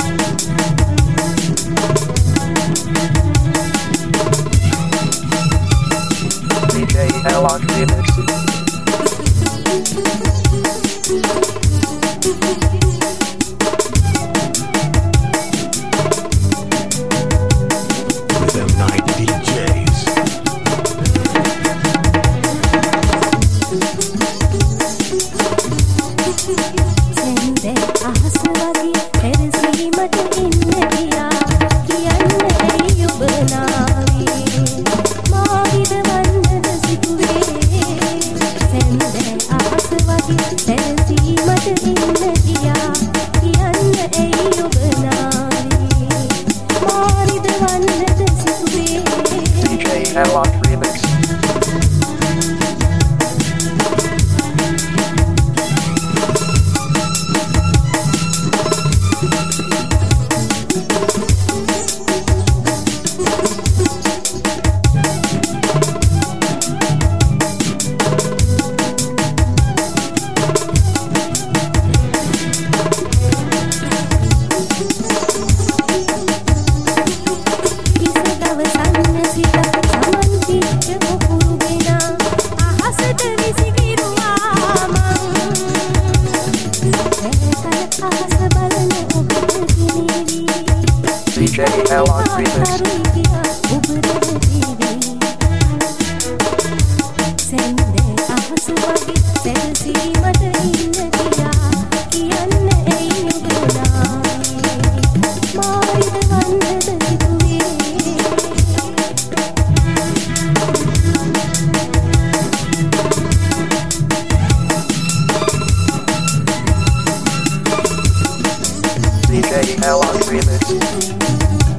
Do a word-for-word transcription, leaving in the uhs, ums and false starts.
D J Alok Remix. Rhythm Night D Js. සෙන්දේ අහස වගේ පෙරසීමට ඉන්න ගියා කියන්න ඇයි ඔබ නාවේ මාවිද වන්නද සිතුවේ සෙන්දේ අහස වගේ පෙරසීමට ඉන්න ගියා කියන්න ඇයි ඔබ නාවේ මාවිද වන්නද සිතුවේ D J Alok Remix. D J Alok Remix. D J Alok Remix.